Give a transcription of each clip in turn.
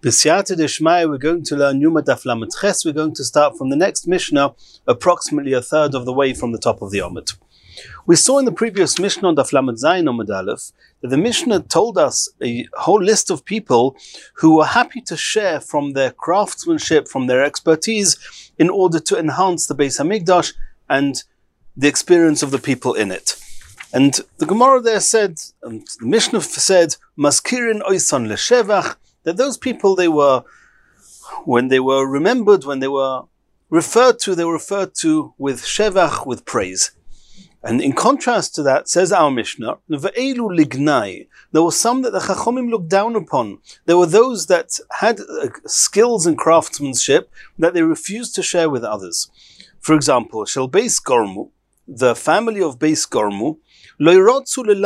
B'siyata Deshmaya, we're going to learn Yuma Daf Lamed Ches. We're going to start from the next Mishnah, approximately a third of the way from the top of the Omid. We saw in the previous Mishnah on Daf Lamed Zayin Omid Aleph that the Mishnah told us a whole list of people who were happy to share from their craftsmanship, from their expertise, in order to enhance the Beis Hamikdash and the experience of the people in it. And the Gemara there said, and the Mishnah said, Maskirin Oisan Leshevach, that those people, when they were remembered, when they were referred to with Shevach, with praise. And in contrast to that, says our Mishnah, Ve'elu lignai, there were some that the Chachomim looked down upon. There were those that had skills and craftsmanship that they refused to share with others. For example, Shel Beis Gormu, the family of Beis Gormu, they were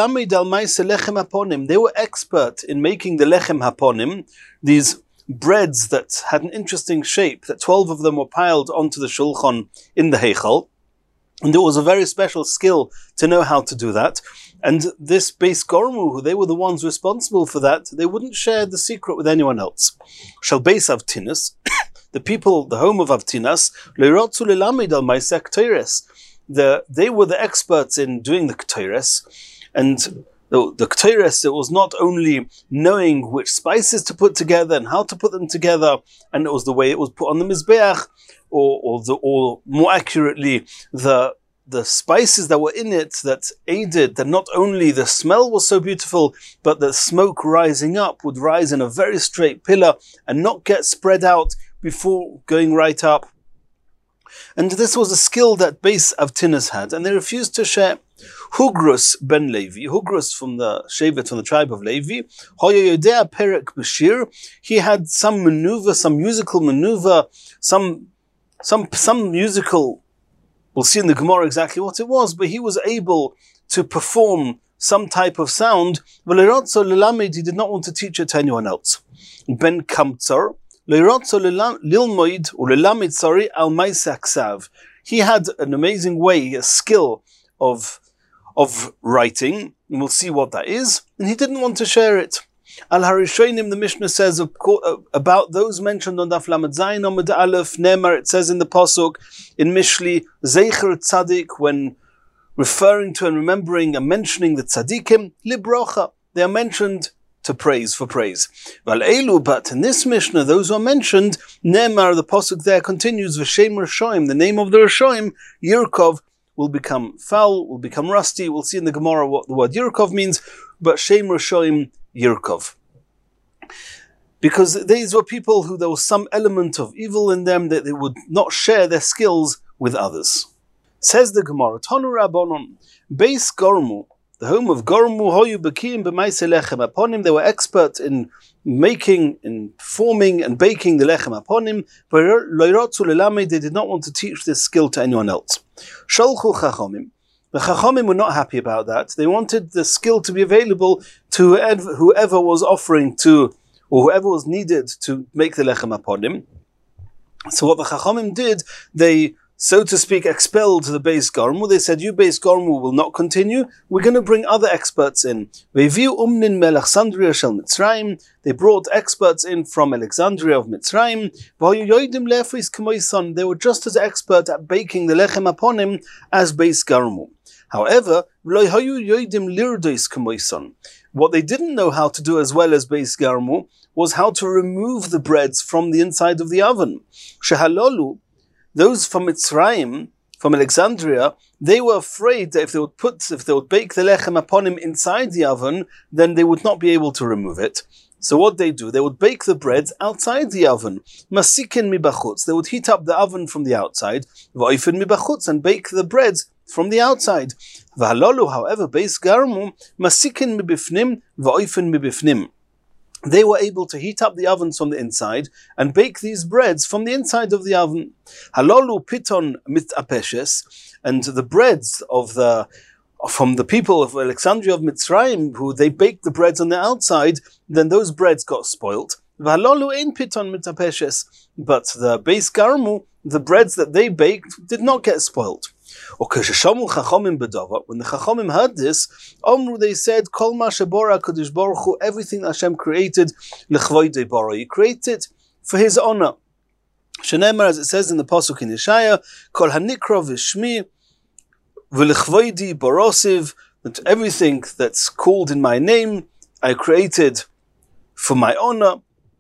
expert in making the lechem haponim, these breads that had an interesting shape, that 12 of them were piled onto the shulchan in the heichal. And it was a very special skill to know how to do that. And this Beis Gormu, they were the ones responsible for that, they wouldn't share the secret with anyone else. Shel Beis Avtinas, the people, the home of Avtinas, they were the experts in doing the Ketores, and the Ketores, it was not only knowing which spices to put together and how to put them together, and it was the way it was put on the Mizbeach, or more accurately, the spices that were in it that aided, that not only the smell was so beautiful, but the smoke rising up would rise in a very straight pillar and not get spread out before going right up. And this was a skill that Beis Avtinas had, and they refused to share. Hugrus ben Levi, Hugrus from the Shevet, from the tribe of Levi, Hoyoyodea Perek Bashir, he had some maneuver, some musical maneuver, some musical, we'll see in the Gemara exactly what it was, but he was able to perform some type of sound. He did not want to teach it to anyone else. Ben Kamtsar, he had an amazing way, a skill of writing, and we'll see what that is, and he didn't want to share it. Al Harishonim, the Mishnah says about those mentioned on Daf Lamed Zayin Omid Aleph, Ne'emar, it says in the Pasuk, in Mishli, Zeicher Tzadik, when referring to and remembering and mentioning the Tzadikim, Librocha, they are mentioned to praise, for praise. But in this Mishnah, those who are mentioned, Ne'emar, the Pasuk there continues, V'shem Rishoim, the name of the Rishoim, Yirkov, will become foul, will become rusty. We'll see in the Gemara what the word Yirkov means, but Shem Rishoim Yirkov. Because these were people who there was some element of evil in them, that they would not share their skills with others. Says the Gemara, Tanu Rabbanon, Beis Gormu, the home of Gormu, Hoyu Bekim B'maise Lechem Aponim, they were expert in making, in forming and baking the Lechem Aponim, but Loirotzu Lelamed, they did not want to teach this skill to anyone else. Sholchu Chachomim, the Chachomim were not happy about that. They wanted the skill to be available to whoever was offering to, or whoever was needed to make the Lechem Aponim. So what the Chachomim did, they, so to speak, expelled the Beis Gormu. They said, you Beis Gormu will not continue. We're going to bring other experts in. They brought experts in from Alexandria of Mitzrayim. They were just as expert at baking the Lechem Aponim as Beis Gormu. However, what they didn't know how to do as well as Beis Gormu was how to remove the breads from the inside of the oven. Shehalolu, those from Mitzrayim, from Alexandria, they were afraid that if they would bake the Lechem Aponim inside the oven, then they would not be able to remove it. So what they do, they would bake the breads outside the oven. Masikin mibachutz, they would heat up the oven from the outside, va'ofen mibachutz, and bake the breads from the outside. V'halolu, however, Beis Gormu, masikin mibifnim, va'ofen mibifnim. They were able to heat up the ovens from the inside and bake these breads from the inside of the oven. Halolu piton mitapeshes, and the breads from the people of Alexandria of Mitzrayim, who they baked the breads on the outside, then those breads got spoilt. Halolu ein piton mitapeshes, but the Beis Gormu, the breads that they baked, did not get spoilt. When the Chachamim heard this, they said, Kol ma shebora Kadosh Baruch Hu, everything that Hashem created, l'chvoidei bara, He created for His honor. Shenemar, as it says in the Pasuk in Yeshaya, Kol hanikra v'shmi v'l'chvoidi barosiv, that everything that's called in my name, I created for my honor.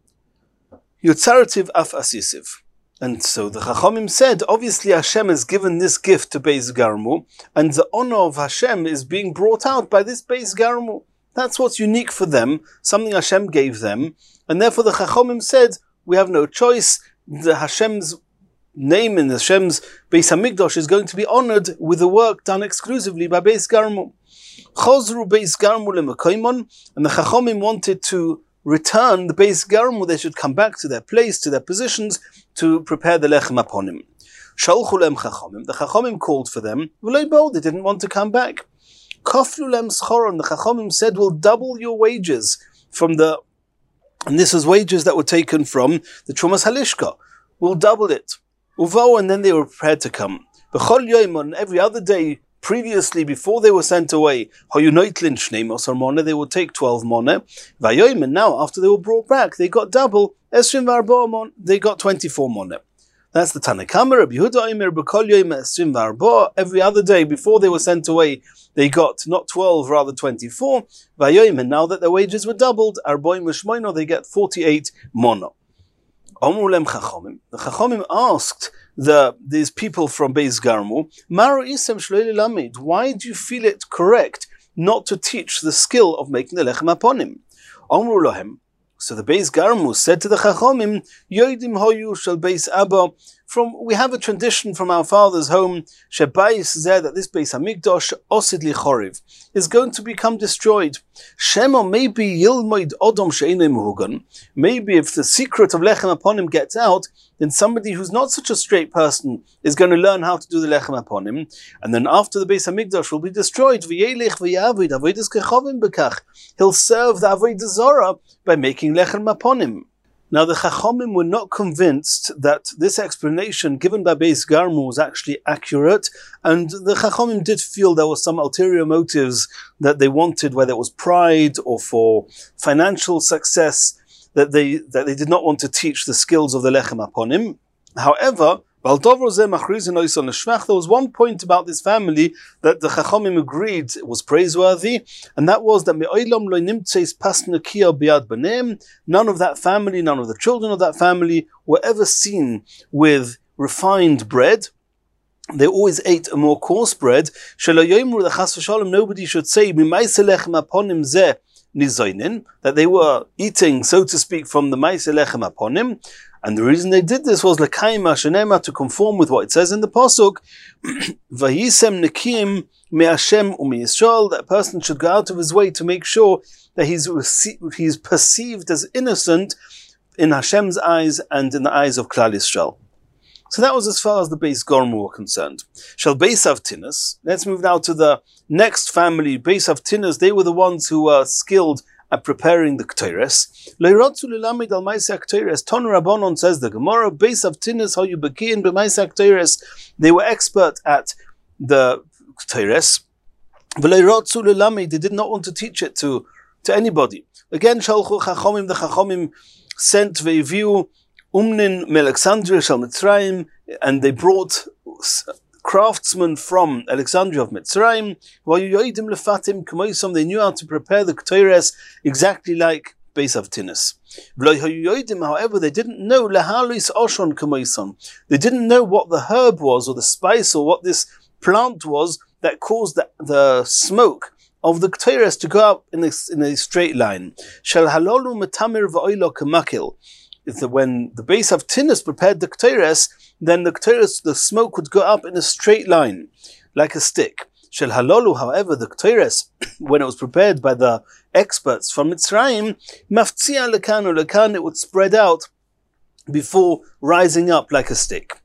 Yotzarativ af asisiv. And so the Chachamim said, obviously Hashem has given this gift to Beis Garmu, and the honor of Hashem is being brought out by this Beis Garmu. That's what's unique for them, something Hashem gave them, and therefore the Chachamim said, we have no choice. The Hashem's name in Hashem's Beis Hamikdash is going to be honored with the work done exclusively by Beis Garmu. Chozru Beis Garmu leMekoimon, and the Chachamim wanted to return the Beis Garmu. They should come back to their place, to their positions, to prepare the Lechem Aponim. Shalchu lem Chachamim, the Chachamim called for them. They didn't want to come back. Kaflu lem Schoron, the Chachamim said, we'll double your wages from the, and this is wages that were taken from the Trumas Halishka. We'll double it. Uvo, and then they were prepared to come. B'chol yom, on every other day, previously, before they were sent away, they would take 12 moneh. And now, after they were brought back, they got double. They got 24 moneh. That's the Tanakama. Rabbi Yehuda Omer b'kol yom esrim v'arba. Every other day before they were sent away, they got not 12, rather 24. And now that their wages were doubled, arboim v'shmoino, they get 48 moneh. The Chachamim asked these people from Beis Garmu, why do you feel it correct not to teach the skill of making the Lechem Aponim? So the Beis Garmu said to the Chachamim, Yodim hoyu shel Beis Abba, we have a tradition from our father's home, Shebayis zeh, that this Beis Hamikdash osid li choriv is going to become destroyed. Shema, maybe yilmoid odom she'enei mehugan. Maybe if the secret of Lechem Aponim gets out, then somebody who's not such a straight person is going to learn how to do the Lechem Aponim, and then after the Beis Hamikdash will be destroyed, v'yelech v'yavid avodas kechovim bekach. He'll serve the Avodah Zarah by making Lechem Aponim. Now the Chachamim were not convinced that this explanation given by Beis Garmu was actually accurate, and the Chachamim did feel there were some ulterior motives that they wanted, whether it was pride or for financial success, that they did not want to teach the skills of the Lechem Aponim. However, there was one point about this family that the Chachamim agreed was praiseworthy, and that was that none of that family, none of the children of that family were ever seen with refined bread. They always ate a more coarse bread. Nobody should say that they were eating, so to speak, from the Maaseh Lechem Aponim. And the reason they did this was l'kaima shenema, to conform with what it says in the pasuk, vayisem nekim me'Hashem u'miyisrael, that a person should go out of his way to make sure that he's perceived as innocent in Hashem's eyes and in the eyes of Klal Yisrael. So that was as far as the Beis Garmu were concerned. Shall Beis Avtinus, let's move now to the next family, Beis Avtinus. They were the ones who were skilled at preparing the Ketores. Leiratzu lilamid al Maaseh Ketores. Ton Rabbanon, says the Gemara, Beis Avtinus hayu bekiin b'Maaseh Ketores. They were expert at the Ketores. V'leiratzu lilamid, they did not want to teach it to anybody. Again, Shalchu Chachamim, the Chachamim sent Veiviu Umnin Alexandria shel Mitzrayim, and they brought craftsmen from Alexandria of Mitzrayim. They knew how to prepare the Ketores exactly like Beis Avtinus. However, they didn't know they didn't know what the herb was, or the spice, or what this plant was that caused the smoke of the Ketores to go up in a straight line. When the Beis Avtinus prepared the Ketores, then the smoke would go up in a straight line, like a stick. Shel halolu, however, the Ketores, when it was prepared by the experts from Mitzrayim, maftzia lekan, it would spread out before rising up like a stick.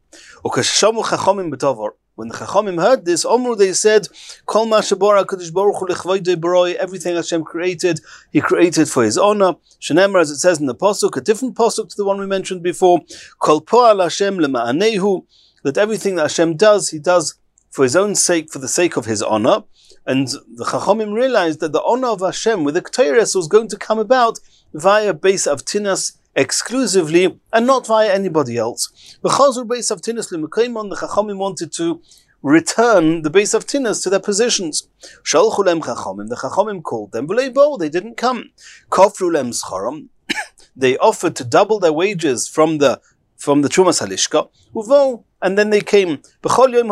When the Chachamim heard this, they said, Kol ma shebora Kadosh Baruch Hu l'chvoidei baroi, everything Hashem created, He created for His honor. Shenemar, as it says in the pasuk, a different pasuk to the one we mentioned before, Kol po'al Hashem lema'anehu, that everything that Hashem does, He does for his own sake, for the sake of his honor. And the Chachamim realized that the honor of Hashem with the Ketores was going to come about via Beis Avtinas exclusively and not via anybody else. The Beis Avtinas l'Mekaimon, the Chachamim wanted to return the Beis Avtinas to their positions. Shalchu lem Chachamim, the Chachamim called them, they didn't come. Kofru lem Scharam, they offered to double their wages from the Trumas Halishka, and then they came. The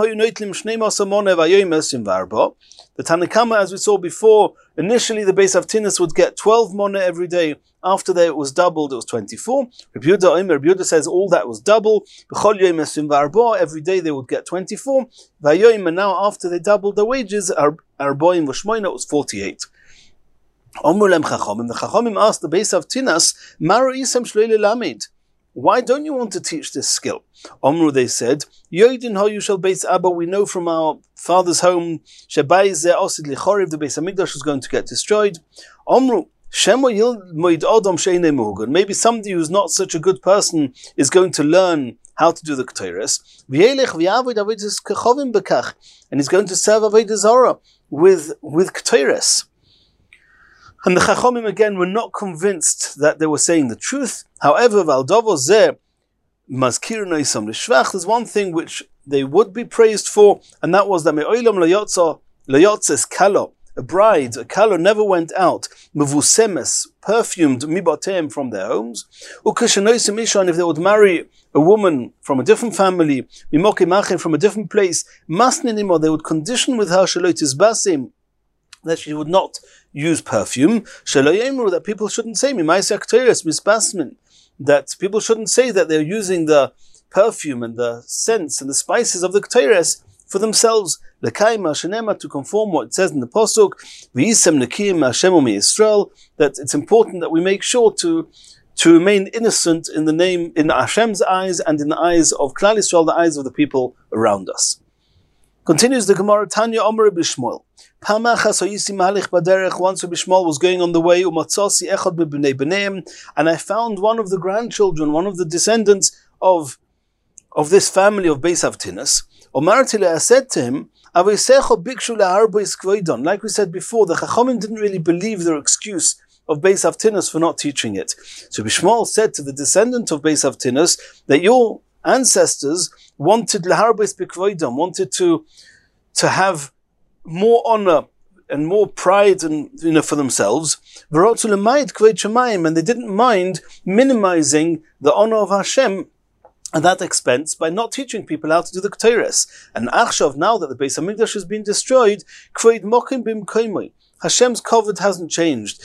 Tanakama, as we saw before, initially the Beis Avtinas would get 12 mona every day. After that it was doubled, it was 24. Rabbi Yehuda says all that was double. Every day they would get 24. And now after they doubled their wages, it was 48. The Chachamim asked the Beis Avtinas, Maru Isam Shleile Lamed, why don't you want to teach this skill? Omru, they said, Yoidin ho you shall Beis Abba, we know from our father's home, Shebai ze osid lichoriv, the Beis Hamikdash was going to get destroyed. Omru, Shemo yilmoid odom she'enei muhugan, maybe somebody who's not such a good person is going to learn how to do the Ketores. V'yelech v'yavod avedis kechovim bekach, and he's going to serve Avodah Zarah with Ketores. And the Chachamim again were not convinced that they were saying the truth. However, there's one thing which they would be praised for, and that was that a bride, a kalo, never went out, mevusemes, perfumed, mibatem, from their homes. And if they would marry a woman from a different family, from a different place, they would condition with her that she would not use perfume. That people shouldn't say that people shouldn't say that they're using the perfume and the scents and the spices of the Ketores for themselves. To conform what it says in the Pasuk, that it's important that we make sure to remain innocent in the name, in Hashem's eyes and in the eyes of Klal Yisrael, the eyes of the people around us. Continues the Gemara, Tanya Omer Bishmuel. Once Rabbi Shmuel was going on the way, and I found one of the grandchildren, one of the descendants of this family of Beis Avtinas. I said to him, like we said before, the Chachamim didn't really believe their excuse of Beis Avtinas for not teaching it. So Rabbi Shmuel said to the descendant of Beis Avtinas that your ancestors wanted to have more honor and more pride and for themselves, and they didn't mind minimizing the honor of Hashem at that expense by not teaching people how to do the Ketores. And Achshav, now that the Beis Hamikdash has been destroyed, Hashem's covet hasn't changed.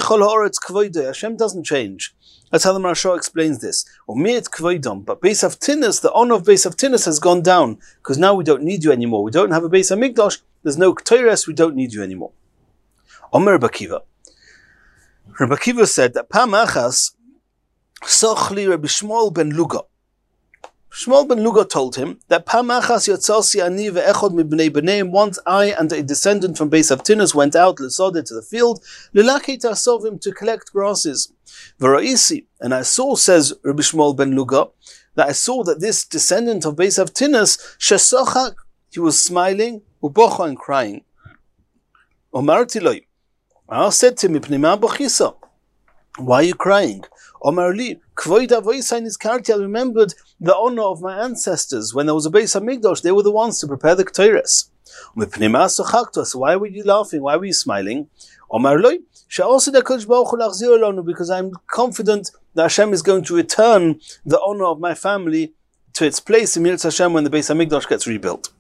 Hashem doesn't change. That's how the Maharsha explains this. But Beis Avtinas, the honor of Beis Avtinas has gone down, because now we don't need you anymore. We don't have a Beis Hamikdash, there's no Ketores, we don't need you anymore. Omer Rabbi Akiva. Rabbi Akiva said that Pam Achas Sochli Rabbi Shmuel ben Luga. Shmuel ben Luga told him that Pam Achas Yotzasi Ani ve'echod mibnei b'neim, once I and a descendant from Beis Avtinas went out l'sodeh to the field, l'laki ta'asovim, to collect grasses. V'ra'isi, and I saw, says Rabbi Shmuel ben Luga, that I saw that this descendant of Beis Avtinas, shesochak, he was smiling, ubocha, and crying. Omarti lo, I said to him, why are you crying? Omar li, kvoid avoisain is karti, I remembered the honor of my ancestors. When there was a Beis Hamikdash, they were the ones to prepare the Ketores. So why were you laughing? Why were you smiling? Omar lo, because I'm confident that Hashem is going to return the honor of my family to its place in Mirat Hashem when the Beis Hamikdash gets rebuilt.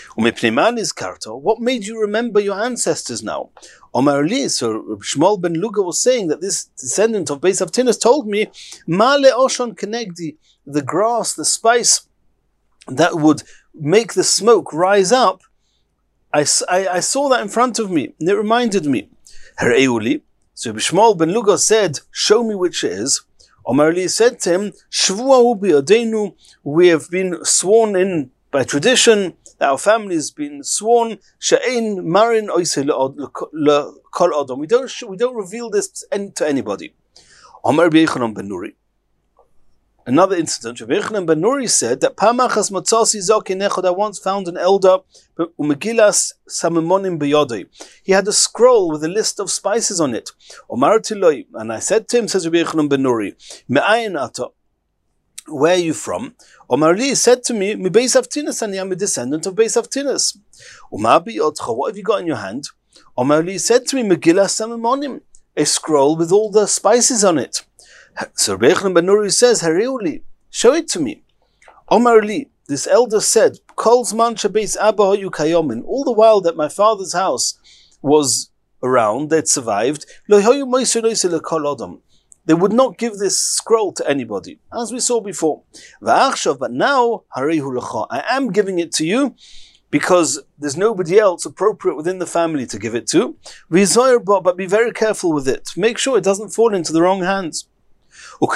What made you remember your ancestors now? Omar li, so Shmuel ben Luga was saying that this descendant of Beis Avtinas told me, Male Oshon Kenegdi, the grass, the spice that would make the smoke rise up, I saw that in front of me, and it reminded me. Hereuli, so Shmuel ben Luga said, show me which it is. Omar li said to him, Shvuahu bi'odenu, we have been sworn in by tradition, our family has been sworn, she'ein marin oisei lekol odom. We don't reveal this to anybody. Omar Rabbi Yochanan ben Nuri. Another incident, Rabbi Yochanan ben Nuri said that Pamachas Matzasi Zokin Echad, I once found an elder, Umegilas Samimonim Beyodei. He had a scroll with a list of spices on it. Omarti Loi, and I said to him, says Rabbi Yochanan ben Nuri, Me'ayin Ata, where are you from? Omar Li said to me, Mi Beis Avtinas, and I am a descendant of Beis Avtinas. Umar Biyotcha, what have you got in your hand? Omar Li said to me, Megilas Samimonim, a scroll with all the spices on it. So Rabbi Yochanan ben Nuri says, Hariuli, show it to me. Omar Li, this elder said, Kol Zman Shabeis Abba Hoyu Kayomin, all the while that my father's house was around, that survived, Lo Hoyu Moisei Noisei Lekol Odom. They would not give this scroll to anybody, as we saw before. V'achshav, but now, Harihu Lecha, I am giving it to you, because there's nobody else appropriate within the family to give it to. V'yizoyer bo, but be very careful with it. Make sure it doesn't fall into the wrong hands. When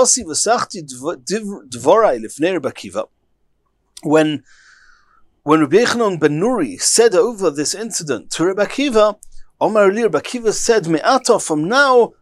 Rabbi Yochanan ben Nuri said over this incident to Rabbi Akiva, Omar Li, Rabbi Akiva said, Me'ata, from now,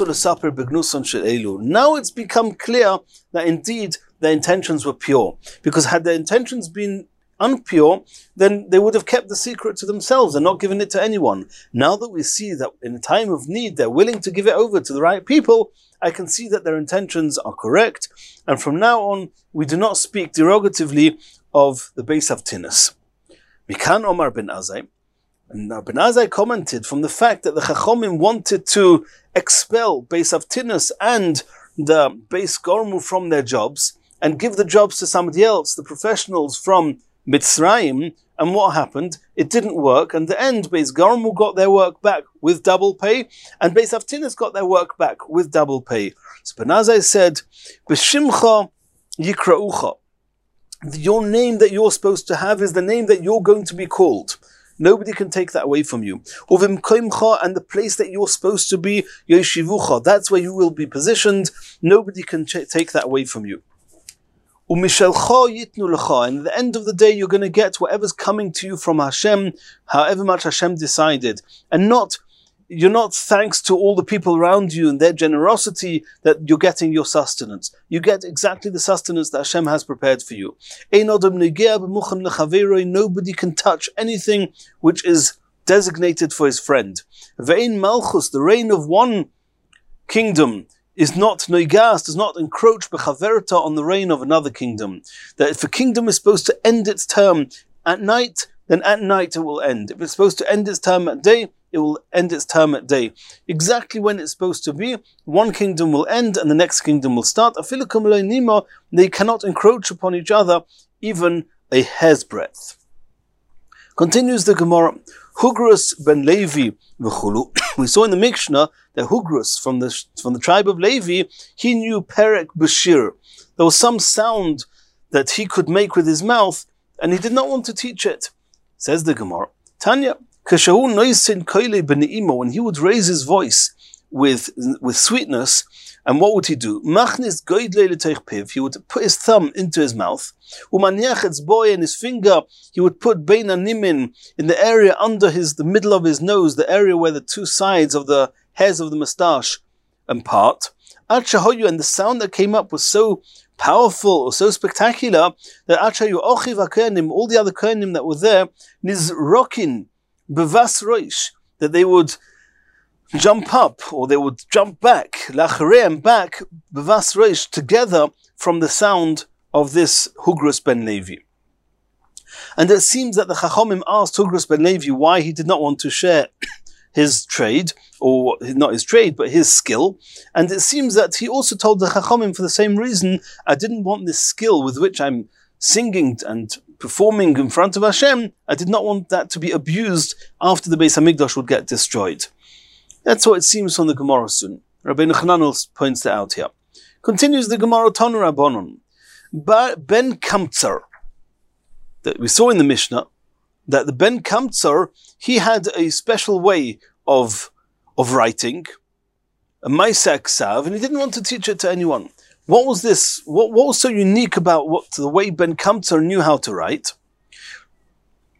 now it's become clear that indeed their intentions were pure. Because had their intentions been unpure, then they would have kept the secret to themselves and not given it to anyone. Now that we see that in a time of need they're willing to give it over to the right people, I can see that their intentions are correct, and from now on we do not speak derogatively of the Beis Avtinas. Mikan Omar ben Azai, and Ben Azai commented from the fact that the Chachomim wanted to expel Beis Avtinas and the Beis Gormu from their jobs and give the jobs to somebody else, the professionals from Mitzrayim, and what happened? It didn't work, and the end, Beis Gormu got their work back with double pay, and Beis Avtinas got their work back with double pay. So Ben Azai said, B'shimcha yikra'ucha. Your name that you're supposed to have is the name that you're going to be called. Nobody can take that away from you. Uvim koimcha, and the place that you're supposed to be, yeshivucha, that's where you will be positioned. Nobody can take that away from you. Umishelcha yitnu lecha, and at the end of the day you're going to get whatever's coming to you from Hashem, however much Hashem decided. And you're not thanks to all the people around you and their generosity that you're getting your sustenance. You get exactly the sustenance that Hashem has prepared for you. Nobody can touch anything which is designated for his friend. Ve'ein malchus, the reign of one kingdom, is not noigas, does not encroach bechaverta on the reign of another kingdom. That if a kingdom is supposed to end its term at night, then at night it will end. If it's supposed to end its term at day, it will end its term at day. Exactly when it's supposed to be, one kingdom will end and the next kingdom will start. They cannot encroach upon each other even a hair's breadth. Continues the Gemara. Hugrus ben Levi v'chulu. We saw in the Mishnah that Hugrus from the tribe of Levi, he knew Perek Bashir. There was some sound that he could make with his mouth, and he did not want to teach it. Says the Gemara, Tanya, when he would raise his voice with sweetness, and what would he do? He would put his thumb into his mouth, and his finger he would put bein nimin in the area under the middle of his nose, the area where the two sides of the hairs of the moustache part. And the sound that came up was so powerful or so spectacular that all the other kohanim that were there, nizrokin bevas roish, that they would jump up or they would jump back, lacharei and back, bevas roish, together from the sound of this Hugrus ben Levi. And it seems that the Chachomim asked Hugrus ben Levi why he did not want to share his trade, or not his trade, but his skill. And it seems that he also told the Chachamim for the same reason, I didn't want this skill with which I'm singing and performing in front of Hashem, I did not want that to be abused after the Beis HaMikdash would get destroyed. That's what it seems from the Gemara soon. Rabbeinu Chananel points that out here. Continues the Gemara, Tanu Rabbanon. Ben Kamtsar, that we saw in the Mishnah, that the Ben Kamtsar, he had a special way of writing, a Maisa Ksav, and he didn't want to teach it to anyone. What was this? What was so unique about the way Ben Kamtsar knew how to write?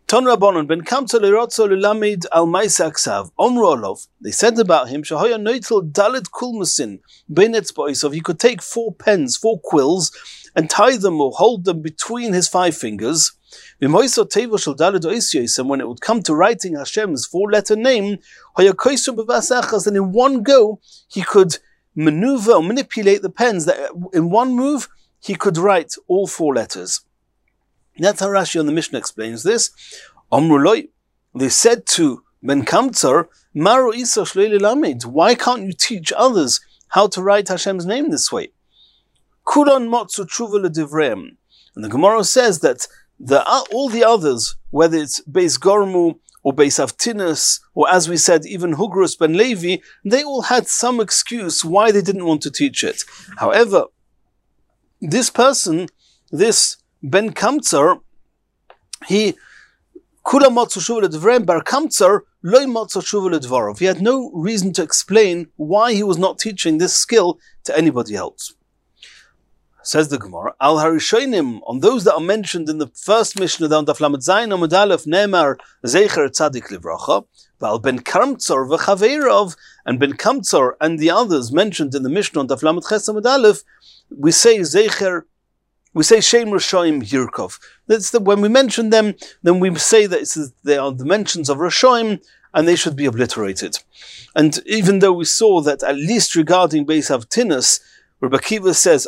Ton Rabbanon ben Kamtza le'rotzo le'lamid al ma'aseh aksav omru olov. They said about him shahoya noitel dalet kulmusin bein etzba'os. He could take 4 pens, 4 quills, and tie them or hold them between his 5 fingers. And when it would come to writing Hashem's 4-letter name, then in one go he could maneuver or manipulate the pens, that in one move he could write all 4 letters. That's how Rashi on the Mishnah explains this. They said to Ben Kamtzar, why can't you teach others how to write Hashem's name this way? And the Gemara says that all the others, whether it's Beis Gormu or Beis Avtinus, or as we said, even Hugrus ben Levi, they all had some excuse why they didn't want to teach it. However, this person, this Ben Kamtzar, he had no reason to explain why he was not teaching this skill to anybody else. Says the Gemara, Al Harishonim, on those that are mentioned in the first Mishnah, down Daf Lamed Zayin Amud Aleph, Ne'emar Zecher Tzadik Livracha, Val Ben Kamtzar v'Chaveirov, and Ben Kamtzar and the others mentioned in the Mishnah on Daf Lamed Ches Amud Aleph, we say Zecher, we say Shem Rishoim Yirkov. When we mention them, then we say that they are the mentions of Rishoim, and they should be obliterated. And even though we saw that at least regarding Beis Avtinus, Rabbi Akiva says,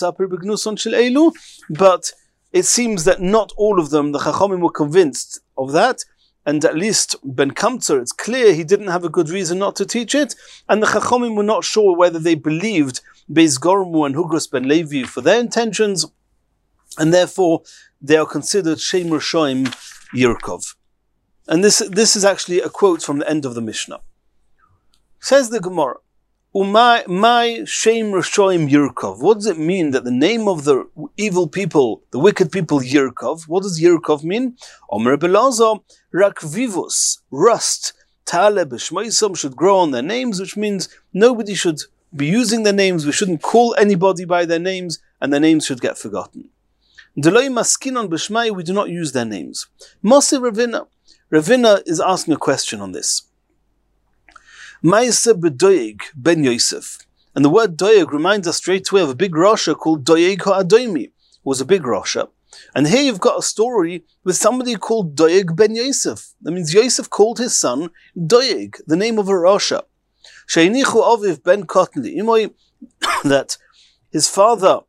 but it seems that not all of them, the Chachamim, were convinced of that, and at least Ben Kamtzar, it's clear he didn't have a good reason not to teach it, and the Chachamim were not sure whether they believed Beis Gormu and Hugrus ben Levi for their intentions, and therefore they are considered Shem Rishoim Yirkov. And this is actually a quote from the end of the Mishnah. Says the Gemara, my Shem Rishoim Yirkov. What does it mean that the name of the evil people, the wicked people, Yirkov? What does Yirkov mean? Omer Belazar, Rakvivus, rust, Tale B'Shmoisam, should grow on their names, which means nobody should be using their names, we shouldn't call anybody by their names, and their names should get forgotten. Deloi Maskinon B'Shmai, we do not use their names. Moshe Ravina. Ravina is asking a question on this. Ma'aseh b'Doeg ben Yosef. And the word Doeg reminds us straight away of a big Rasha called Doeg HaAdomi, who was a big Rasha. And here you've got a story with somebody called Doeg ben Yosef. That means Yosef called his son Doeg, the name of a Rasha. Sheinichu Aviv ben Kotli Imoy, that his father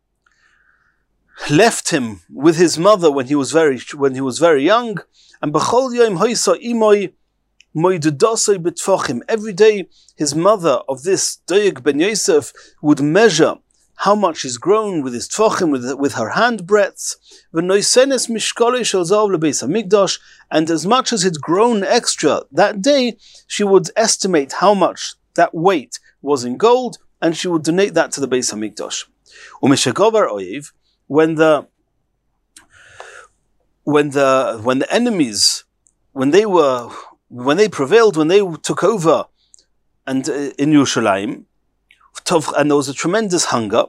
left him with his mother when he was very young, and B'chol Yom Hoisa Imoy every day his mother of this Doeg ben Yosef would measure how much he's grown with his tfachim, with her hand breadths, and as much as it's grown extra that day, she would estimate how much that weight was in gold, and she would donate that to the Beis HaMikdash. When the enemies, when they prevailed, when they took over, and in Yerushalayim, and there was a tremendous hunger,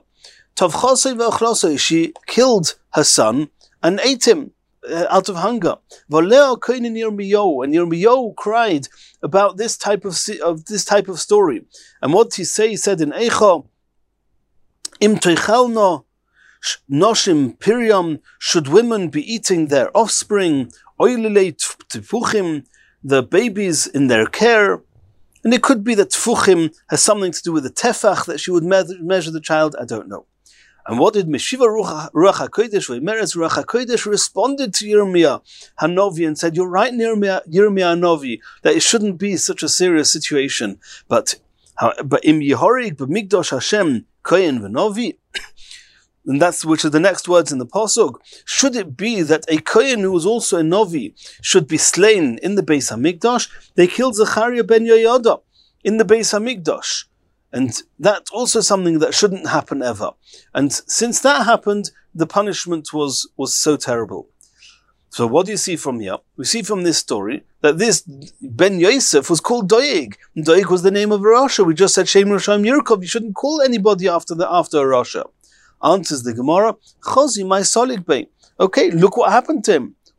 she killed her son and ate him out of hunger. And Yirmiyahu cried about this type of story. And what he said in Eicha, Im teichalno noshim piriam, should women be eating their offspring, oilile tepuchim, the babies in their care. And it could be that Tfuchim has something to do with the tefach, that she would measure the child, I don't know. And what did Meshiva Ruach HaKodesh, Meretz Ruach HaKodesh, responded to Yirmiyah Hanovi and said, you're right, Yirmiyah Hanovi, that it shouldn't be such a serious situation. But Im Yehorig B'Migdosh Hashem Kohen V'Novi, and that's which are the next words in the pasuk. Should it be that a kohen who was also a novi should be slain in the Beis Hamikdash? They killed Zechariah ben Yoyada in the Beis Hamikdash, and that's also something that shouldn't happen ever. And since that happened, the punishment was so terrible. So what do you see from here? We see from this story that this Ben Yosef was called Doeg. Doeg was the name of a Rasha. We just said Shem Rishoim Yirkov. You shouldn't call anybody after a Rasha. Answers the Gemara, Chozi my solig bay. Okay, look what happened to him.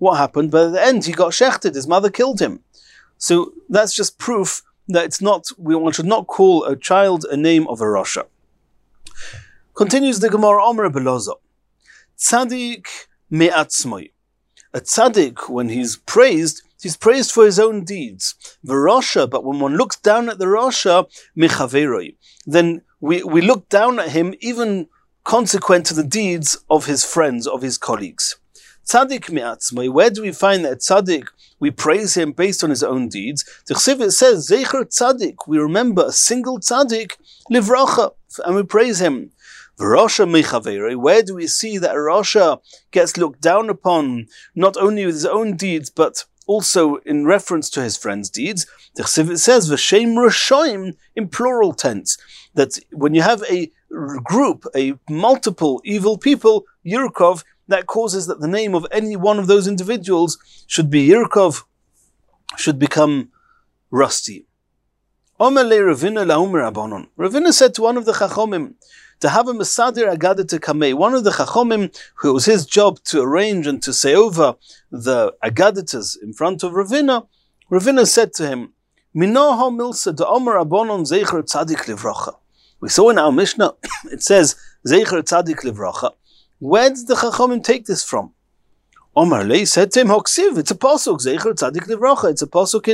what happened, but at the end he got shechted, his mother killed him. So that's just proof that one should not call a child a name of a Rasha. Continues the Gemara, Omer Belozo. Tzadik me'atzmoi. A tzaddik, when he's praised for his own deeds. The Rasha, but when one looks down at the Rasha, mechaveroi, then we look down at him even consequent to the deeds of his friends, of his colleagues. Tzaddik me'atzmoi, where do we find that tzaddik, we praise him based on his own deeds? The Chsiv, it says, Zecher tzaddik, we remember a single tzaddik, livracha, and we praise him. V'rasha mechaveroi, where do we see that a Rasha gets looked down upon, not only with his own deeds, but also in reference to his friends' deeds? The Chsiv says, V'shem rashoim, in plural tense, that when you have a group, a multiple evil people, Yirkov, that causes that the name of any one of those individuals should be Yirkov, should become rusty. Omer le Ravina la'omer Rabbanon. Ravina said to one of the Chachomim, to have a Mesadir Agadah to Kamei, one of the Chachomim, who it was his job to arrange and to say over the Agadatas in front of Ravina, Ravina said to him, Minoho milsa de Omer Rabbanon Zecher Tzadik Livracha. We saw in our Mishnah, it says, Zecher Tzadik Livracha. Where did the Chachomim take this from? Omar Lei said to him, Hoksiv, it's a pasuk, Zecher Tzadik Livracha, it's a pasuk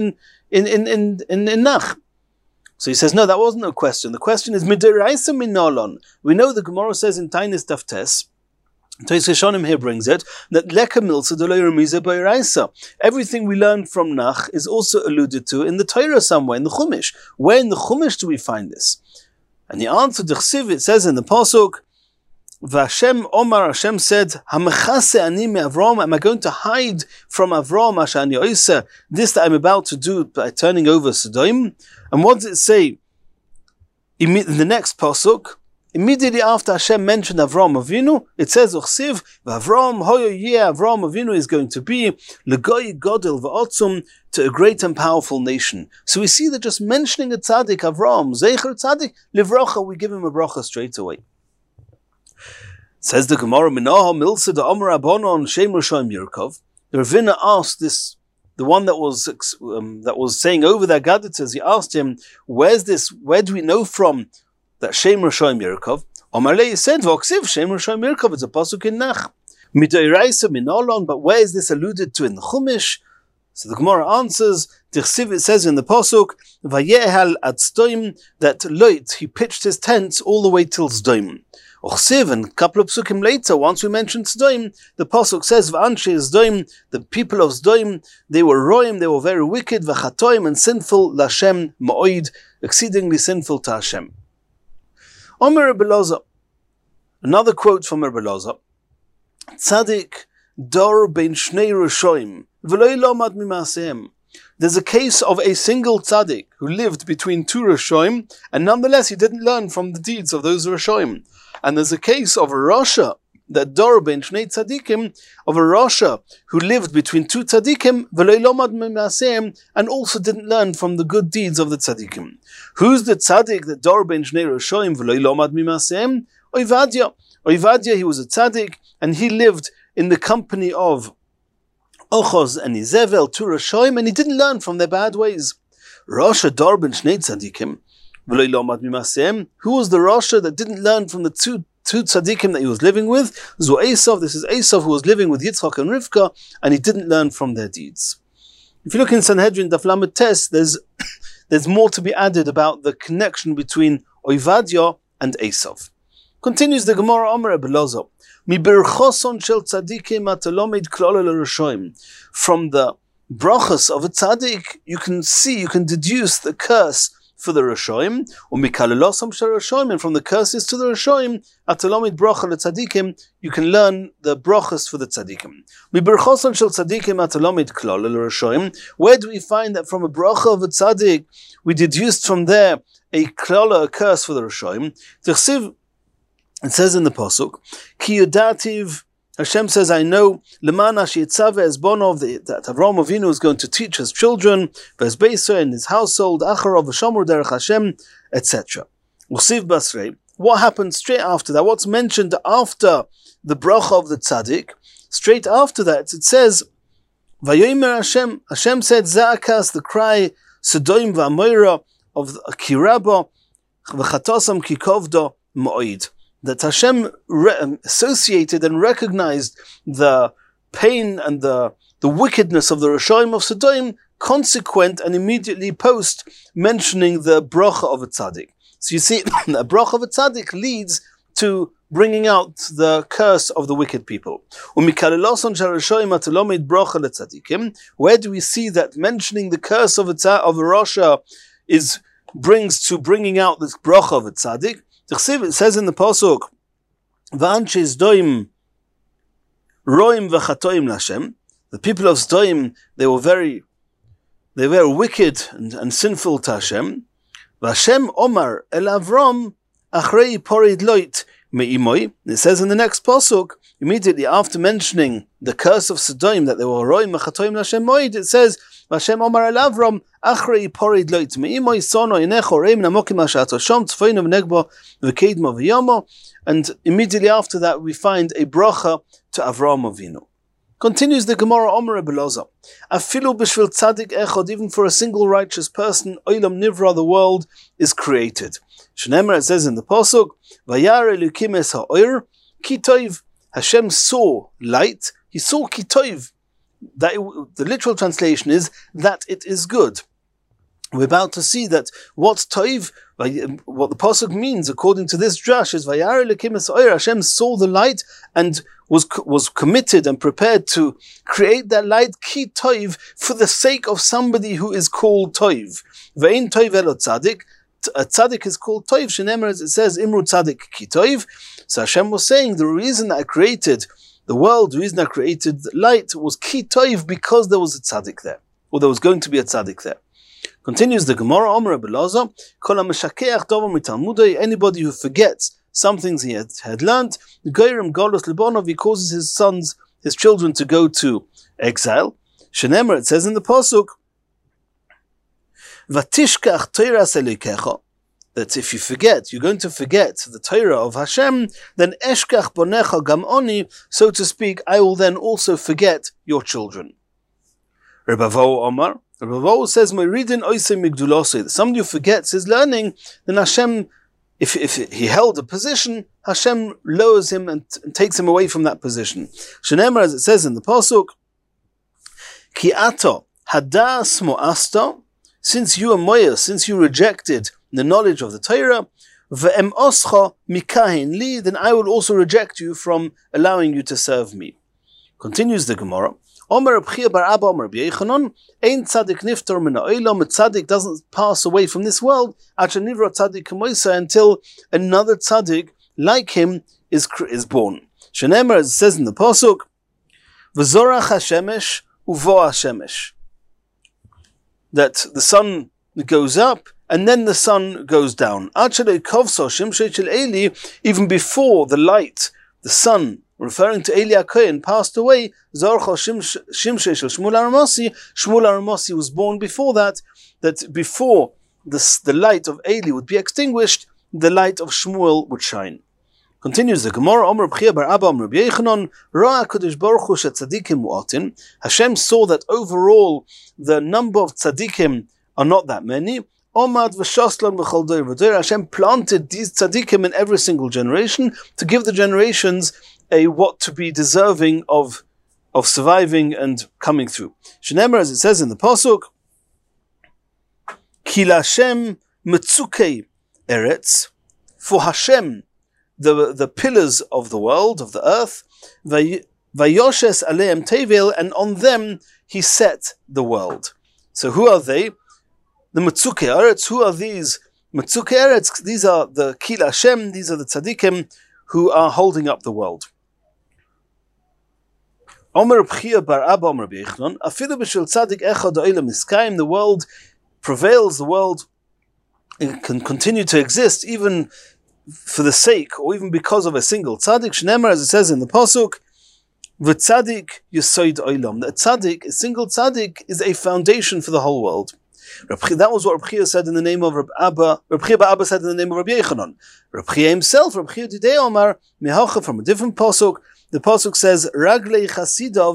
in Nach. So he says, no, that wasn't a question. The question is, Midiraisa Minolon. We know the Gemara says in Tainis Daftes, Tois Hashonim here brings it, that Leka Milsa Dolei Remiza Bayraisa. Everything we learn from Nach is also alluded to in the Torah somewhere, in the Chumash. Where in the Chumash do we find this? And the answer to Chsiv, it says in the pasuk, Vashem Omar, Hashem said, Hamechase ani me Avram, am I going to hide from Avram, Ashani Oisa, this that I'm about to do by turning over Sodom? And what does it say in the next pasuk? Immediately after Hashem mentioned Avram Avinu, it says, Uchsiv, Avram hoyo yeh, Avram Avinu is going to be Legoy Godel v'otzum, to a great and powerful nation. So we see that just mentioning a tzaddik, Avram, Zecher tzaddik, livracha, we give him a bracha straight away. Says the Gemara, Minaha Milsa de Omer Rabbanon Shem Rishon Yirkov. The Ravina asked this, the one that was saying over the Agaditas, he asked him, where's this? Where do we know from that Shem Rishon Yirkov? Omar Lei said, Voksiv Shem Rishon Yirkov. It's a pasuk in Nach. Midoiraisa Minolon, but where is this alluded to in the Chumash? So the Gemara answers, Tichsiv, it says in the pasuk, Vayehal ad Sdoim, that Loit, he pitched his tent all the way till Sdoim. Ochsiv, and a couple of psukim later, once we mentioned Sdoim, the pasuk says, V'anshe Sdoim, the people of Sdoim, they were roim, they were very wicked, v'chatoim, and sinful, l'Hashem ma'oid, exceedingly sinful to Hashem. Omer Rebbe Loza, another quote from Rebbe Loza, Tzadik dor bein shnei rishoim, v'lo yilomad mimasehem. There's a case of a single tzaddik who lived between two Rishoim, and nonetheless he didn't learn from the deeds of those Rishoim. And there's a case of a Rasha, that Dor ben Shnei Tzadikim, of a Rasha who lived between two Tzadikim, v'lo yilomad mimasehem, and also didn't learn from the good deeds of the Tzadikim. Who's the Tzadik that Dor ben Shnei Rishoim, v'lo yilomad mimasehem? Oivadia. Oivadia, he was a Tzadik, and he lived in the company of Ochoz and Izevel, two Rishoim, and he didn't learn from their bad ways. Rasha Dor ben Shnei Tzadikim, v'lo yilomad mimasehem. Who was the Rasha that didn't learn from the two tzaddikim that he was living with? Zu Esav, this is Esav who was living with Yitzchak and Rivka, and he didn't learn from their deeds. If you look in Sanhedrin Daf Lamed Tes, there's more to be added about the connection between Oivadia and Esav. Continues the Gemara, Omer Rebbe Loza, Mi berchoson shel tzaddikim atalomed klol l'rishoim. From the brachas of a tzaddik, you can deduce the curse for the Rishoim, and from the curses to the Rishoim, atalomid bracha letzadikim, you can learn the brachas for the tzadikim. Where do we find that from a bracha of a tzadik, we deduced from there a klala, a curse for the Rishoim? It says in the pasuk, Ki yudativ, Hashem says, I know, Lemana sheyitzave ezbonov, that Avraham Avinu is going to teach his children, Vezbeisa in his household, Acharov v'shamur derech Hashem, etc. Usiv Basrei. What happened straight after that? What's mentioned after the bracha of the tzaddik? Straight after that, it says, Vayomer Hashem. Hashem said, Za'akas, the cry, Sodom v'Amorah of Kiraba, v'Chatosam kikovda mo'id. That Hashem associated and recognized the pain and the wickedness of the Rashaim of Sodom, consequent and immediately post mentioning the bracha of a tzaddik. So you see, the bracha of a tzaddik leads to bringing out the curse of the wicked people. Where do we see that mentioning the curse of a rasha brings to bringing out this bracha of a tzaddik? It says in the pasuk, "V'anches doim roim v'chatoim lashem." The people of Sodom, they were very wicked and sinful to Hashem. V'Hashem Omar el Avram achrei porid loit me'imoi. It says in the next pasuk, immediately after mentioning the curse of Sodom, that they were roim v'chatoim lashem moed, it says, V'Hashem Omar el Avram achrei porid loit me'imoi sono inecho reim namokim ashato shom tzfoino v'negbo v'keidmo v'yomo. And immediately after that, we find a bracha to Avram Avinu. Continues the Gemara, Omer Beloza. Afilu b'shvil tzaddik echod, even for a single righteous person, olam nivra, the world is created. Shneimar, it says in the pasuk, Vayar Elokim es ha'oir ki tov. Hashem saw light. He saw ki tov. The literal translation is that it is good. We're about to see that what tov, what the pasuk means according to this drash is Vayar Elokim es ha'oir. Hashem saw the light and was committed and prepared to create that light, ki toiv, for the sake of somebody who is called toiv. Ve'in toiv elo tzaddik. A tzaddik is called toiv. Shenemer, as it says, imru tzaddik ki toiv. So Hashem was saying, the reason that I created the world, the reason I created light was ki toiv, because there was a tzaddik there, or there was going to be a tzaddik there. Continues the Gemara, Omer Beloza, Kol ha'meshakeach davar mitalmudei, anybody who forgets some things he had learned, Geirim Golos Libonov, he causes his children to go to exile. Shenemer, it says in the pasuk, Vatishkach Teiras Elikecha, that if you forget, you're going to forget the Torah of Hashem, then Eshkach Bonecha Gamoni, so to speak, I will then also forget your children. Rebavo Omar, Rebavo says, Meridin Oise Migdulose, somebody who forgets his learning, then Hashem, if he held a position, Hashem lowers him and takes him away from that position. Shenemar, as it says in the pasuk, Ki ato hadas mo'asta, since you are moya, since you rejected the knowledge of the Torah, ve'em oscha mikahin li, then I will also reject you from allowing you to serve me. Continues the Gemara. Omer Reb Chia bar Abba Omer Reb Yechanan, ein tzaddik niftar min ha'olam, a tzaddik doesn't pass away from this world, acha nivra tzaddik kamoisa, until another tzaddik like him is born. Shenemer, as it says in the pasuk, v'zorach hashemesh uvo hashemesh, that the sun goes up and then the sun goes down. Even before the light, the sun, referring to Eli HaKohen, passed away, Shmuel HaRamasi was born before that before the light of Eli would be extinguished, the light of Shmuel would shine. Continues the Gemara, Omer Reb Chia bar Abba Omer Reb Yechanan, Ra'a HaKadosh Baruch Hu shetzadikim mu'atin. Hashem saw that overall the number of tzadikim are not that many. Omad v'shaslan v'chol doir v'doir. Hashem planted these tzadikim in every single generation to give the generations a what to be deserving of surviving and coming through. Shenemer, as it says in the pasuk, Ki l'Hashem metzukei eretz, for Hashem the pillars of the world, of the earth, vayoshes aleim tevel, and on them he set the world. So who are they? The Metzukei Eretz. Who are these Metzukei Eretz? These are the Ki l'Hashem, these are the tzaddikim who are holding up the world. Omer Reb Chia bar Abba Omer Reb Yechanan, afilu b'shel tzaddik echad ha'olam niskayim, the world prevails, the world can continue to exist even for the sake, or even because of a single tzaddik. Shneimar, as it says in the pasuk, v'tzaddik yisoid olam, that tzaddik, a single tzaddik, is a foundation for the whole world. That was what Reb Chia said in the name of Reb Abba. Reb Chia bar Abba said in the name of Reb Yechanan. Reb Chia himself, Reb Chia Didei Omar, mehacha, from a different pasuk. The pasuk says, Raglei Chasidov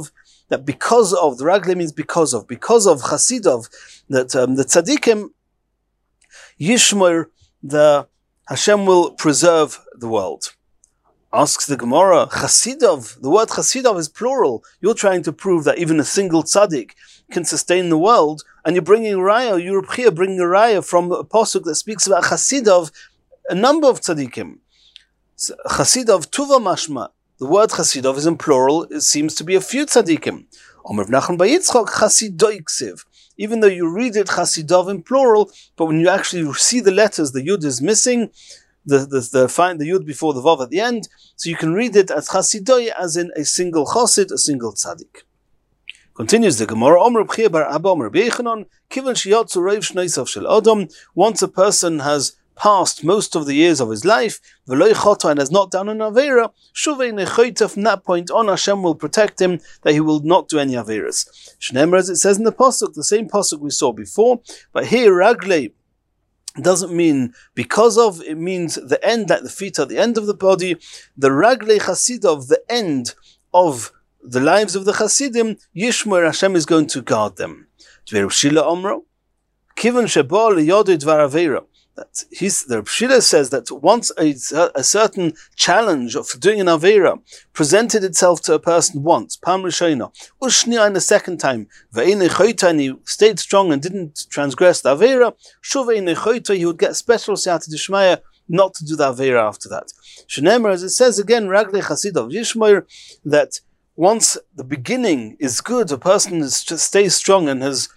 that because of, the Ragle means because of Chasidov, that the Tzaddikim, Yishmor, the Hashem will preserve the world. Asks the Gemara, Chasidov, the word Chasidov is plural. You're trying to prove that even a single tzaddik can sustain the world, and you're bringing raya, you're bringing a raya from a pasuk that speaks about Chasidov, a number of tzaddikim. Chasidov tuva mashma. The word Chasidov is in plural. It seems to be a few tzaddikim. Omer Nachman bar Yitzchak Chasidoi ksiv. Even though you read it Chasidov in plural, but when you actually see the letters, the yud is missing. Find the yud before the vav at the end, so you can read it as Chasidoi, as in a single chosid, a single tzaddik. Continues the Gemara. Omer B'chia bar Abba Omer B'Yechanan Kivan sheyatzu reiv shneisav shel adam. Once a person has passed most of the years of his life, v'lo chata, and has not done an avera, shuvei nechoita, from that point on Hashem will protect him that he will not do any averas. Shneimar, as it says in the pasuk, the same pasuk we saw before, but here ragle doesn't mean because of, it means the end, like the feet at the end of the body. The ragle chasidov, the end of the lives of the Chasidim, Yishmor, Hashem is going to guard them. Dver Shila Omro, Kivan Sheba Liyodei Dvar Avera. The Reb Shila says that once a certain challenge of doing an Avera presented itself to a person once, Pam Rishona, Ushnia, and the second time, Ve'ene Choita, and he stayed strong and didn't transgress the Avera, Shuve'ene Choita, he would get special Siyata Dishmaya not to do the Avera after that. Shneimar, as it says again, Ragle Chasidov Yishmor, that once the beginning is good, a person just stays strong and has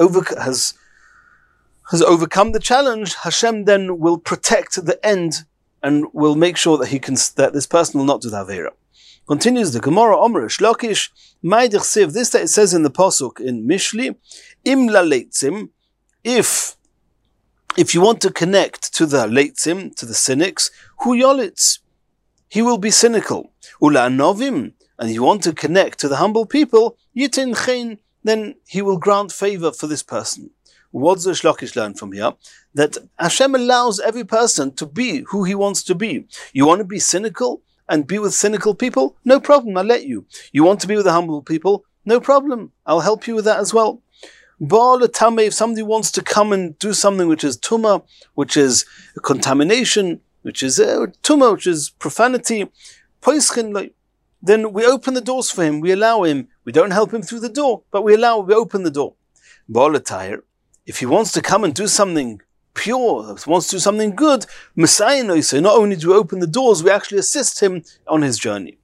overcome the challenge, Hashem then will protect the end and will make sure that this person will not do the Avera. Continues the Gemara, Omer Shlokish, Maidich Siv, this that it says in the Pasuk in Mishli, Im la leitzim, if you want to connect to the leitzim, to the cynics, Hu yolitz, he will be cynical. Ula anovim, and you want to connect to the humble people, Yitin Chen, then he will grant favor for this person. What does Shlokish learn from here? That Hashem allows every person to be who he wants to be. You want to be cynical and be with cynical people? No problem, I'll let you. You want to be with the humble people? No problem, I'll help you with that as well. Baal Tame, if somebody wants to come and do something which is tumah, which is a contamination, which is tumah, which is profanity, then we open the doors for him, we allow him. We don't help him through the door, but we open the door. Baal Tayr, if he wants to come and do something pure, wants to do something good, Messiah, so not only do we open the doors, we actually assist him on his journey.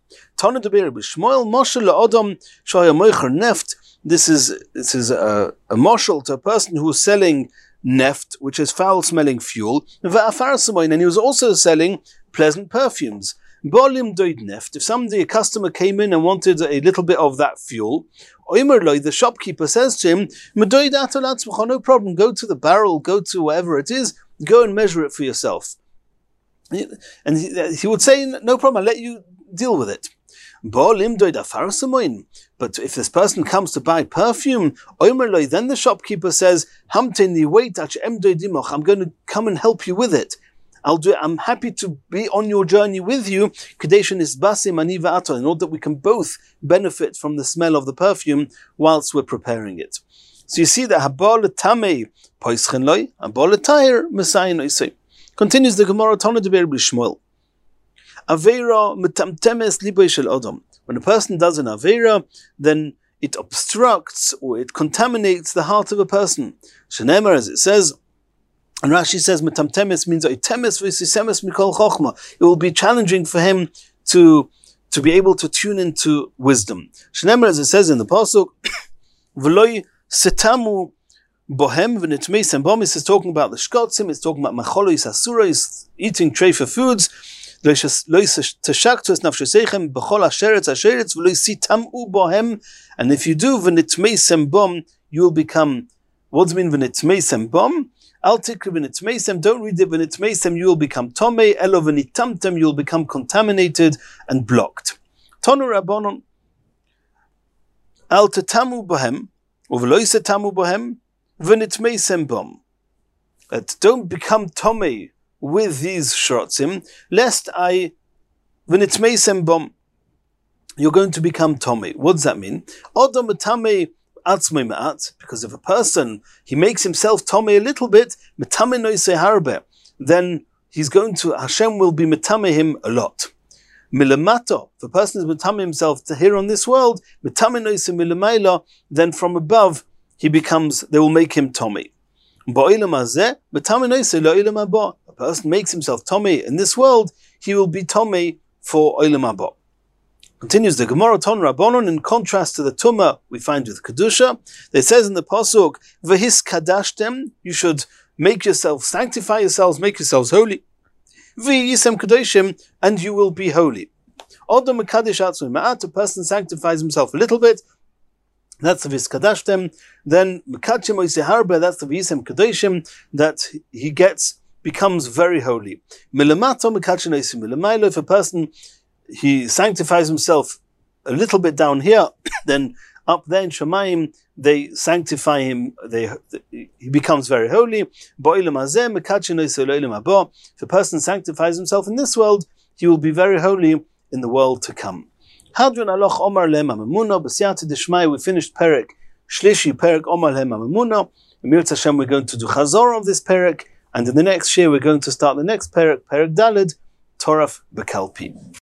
This is a marshal to a person who is selling neft, which is foul-smelling fuel, and he was also selling pleasant perfumes. If a customer came in and wanted a little bit of that fuel, the shopkeeper says to him, no problem, go to the barrel, go to wherever it is, go and measure it for yourself. And he would say, no problem, I'll let you deal with it. But if this person comes to buy perfume, then the shopkeeper says, I'm going to come and help you with it. I'm happy to be on your journey with you, in order that we can both benefit from the smell of the perfume whilst we're preparing it. So you see that Habal Tamei Poischen Loi, Habal Tair Messiah Noisei. Continues the Gemara Tana Deber B'Shmuel. Avera metamtemes liboy shel Adam. When a person does an Avera, then it obstructs or it contaminates the heart of a person. Shenemar, as it says, and Rashi says, metamtemes means temes v'sisemes mikol chochma. It will be challenging for him to be able to tune into wisdom. Shenemar, as it says in the pasuk, v'loi setamu bohem v'nitmeisem bom. It's talking about the shkotzim. It's talking about macholos asuros, eating treifa foods. And if you do v'nitmeisem bom, you will become. What does it mean v'nitmeisem bom? Al tikri v'nitmeisem. Don't read it v'nitmeisem. You will become tomei. Elo v'nitamtem. You will become contaminated and blocked. Tonu rabbanon. Al tetamu bohem or v'lo setamu bohem v'nitmeisem bom. Don't become tomei with these shrotzim, lest I v'nitmeisem bom. you're going to become Tomei. What does that mean? Odom Matame Atzmei Ma'at, because if a person, he makes himself Tomei a little bit, Matame Noise Harbe, then Hashem will be Matame him a lot. Milamato, if a person is Matame himself to here on this world, Matame Noise Milamaila, then from above, they will make him Tomei. A person makes himself Tomei in this world, he will be Tomei for Olam Haba. Continues the Gemara Ton Rabbanon, in contrast to the Tumah we find with Kedusha, it says in the Pasuk, V'his kadashtem, you should make yourself, sanctify yourselves, make yourselves holy. V'yisem kadoshim, and you will be holy. Odom mekadesh atzmei ma'at, a person sanctifies himself a little bit, that's the V'his kadashtem. Then mekadshim oiseh harbe, that's the V'yisem kadoshim, that he becomes very holy. Milamato mekadshim oiseh milamaylo, if a person he sanctifies himself a little bit down here, then up there in Shamayim, they sanctify him, he becomes very holy. If a person sanctifies himself in this world, he will be very holy in the world to come. We finished Perek Shlishi, Perek Omar Lehem HaMemuna. Emir Hashem, we're going to do Chazor of this Perek, and in the next year we're going to start the next Perek, Perek Daled, Toraf Bekalpi.